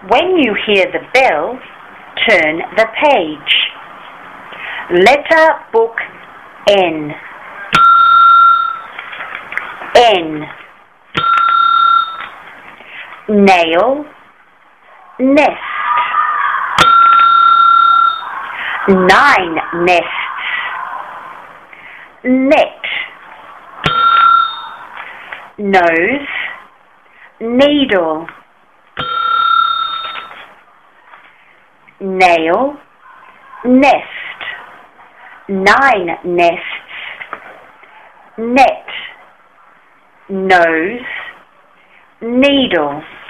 When you hear the bell, turn the page. Letter book N. N. Nail, nest. 9 nests. Net. Nose, needle. Nail, nest. 9 nests. Net. Nose, needle.